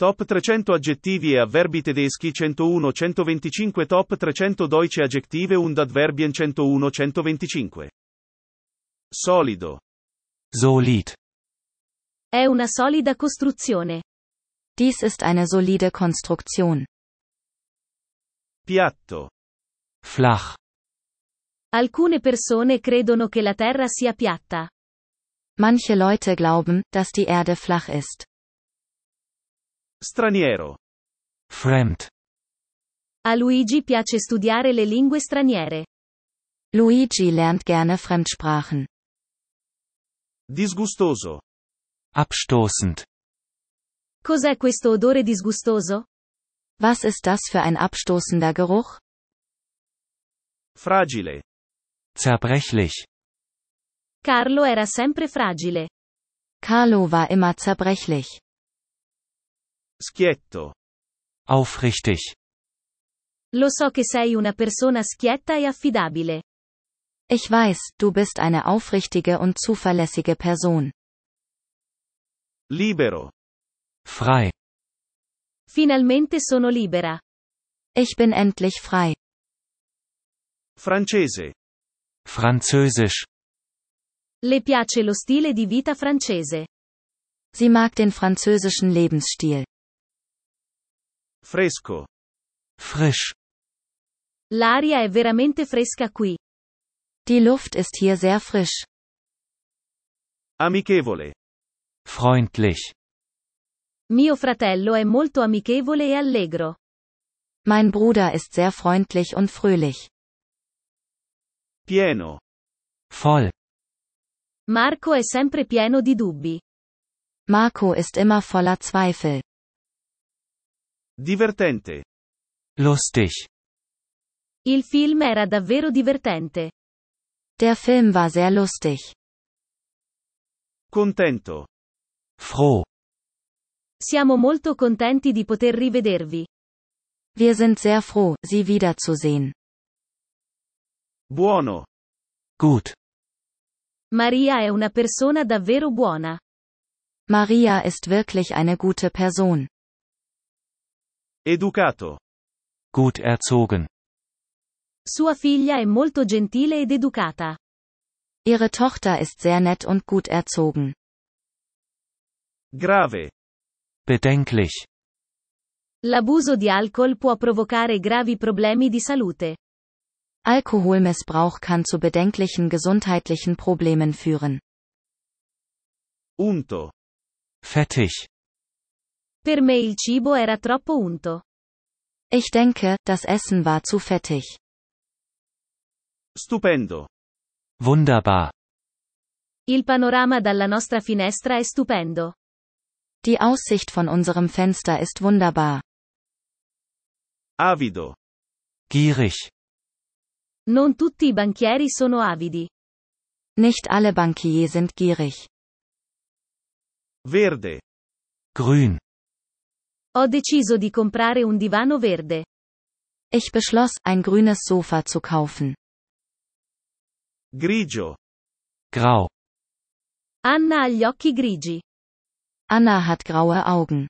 Top 300 aggettivi e avverbi tedeschi 101-125 Top 300 deutsche Adjektive und Adverbien 101-125. Solido. Solid. È una solida costruzione. Dies ist eine solide Konstruktion. Piatto. Flach. Alcune persone credono che la Terra sia piatta. Manche Leute glauben, dass die Erde flach ist. Straniero. Fremd. A Luigi piace studiare le lingue straniere. Luigi lernt gerne Fremdsprachen. Disgustoso. Abstoßend. Cos'è questo odore disgustoso? Was ist das für ein abstoßender Geruch? Fragile. Zerbrechlich. Carlo era sempre fragile. Carlo war immer zerbrechlich. Schietto. Aufrichtig. Lo so che sei una persona schietta e affidabile. Ich weiß, du bist eine aufrichtige und zuverlässige Person. Libero. Frei. Finalmente sono libera. Ich bin endlich frei. Francese. Französisch. Le piace lo stile di vita francese. Sie mag den französischen Lebensstil. Fresco. Frisch. L'aria è veramente fresca qui. Die Luft ist hier sehr frisch. Amichevole. Freundlich. Mio fratello è molto amichevole e allegro. Mein Bruder ist sehr freundlich und fröhlich. Pieno. Voll. Marco è sempre pieno di dubbi. Marco ist immer voller Zweifel. Divertente. Lustig. Il film era davvero divertente. Der Film war sehr lustig. Contento. Froh. Siamo molto contenti di poter rivedervi. Wir sind sehr froh, Sie wiederzusehen. Buono. Gut. Maria è una persona davvero buona. Maria ist wirklich eine gute Person. Educato. Gut erzogen. Sua figlia è molto gentile ed educata. Ihre Tochter ist sehr nett und gut erzogen. Grave. Bedenklich. L'abuso di alcol può provocare gravi problemi di salute. Alkoholmissbrauch kann zu bedenklichen gesundheitlichen Problemen führen. Unto. Fettig. Per me il cibo era troppo unto. Ich denke, das Essen war zu fettig. Stupendo. Wunderbar. Il panorama dalla nostra finestra è stupendo. Die Aussicht von unserem Fenster ist wunderbar. Avido. Gierig. Non tutti i banchieri sono avidi. Nicht alle Bankier sind gierig. Verde. Grün. Ho deciso di comprare un divano verde. Ich beschloss, ein grünes Sofa zu kaufen. Grigio. Grau. Anna ha gli occhi grigi. Anna hat graue Augen.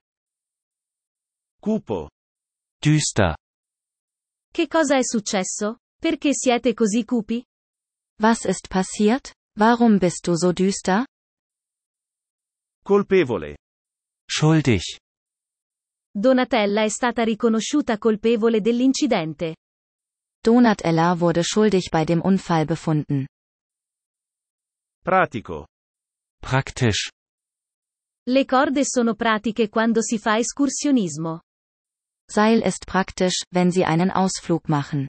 Cupo. Düster. Che cosa è successo? Perché siete così cupi? Was ist passiert? Warum bist du so düster? Colpevole. Schuldig. Donatella è stata riconosciuta colpevole dell'incidente. Donatella wurde schuldig bei dem Unfall befunden. Pratico. Praktisch. Le corde sono pratiche quando si fa escursionismo. Seil ist praktisch, wenn Sie einen Ausflug machen.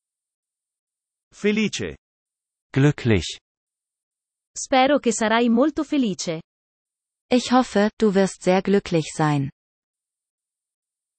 Felice. Glücklich. Spero che sarai molto felice. Ich hoffe, du wirst sehr glücklich sein.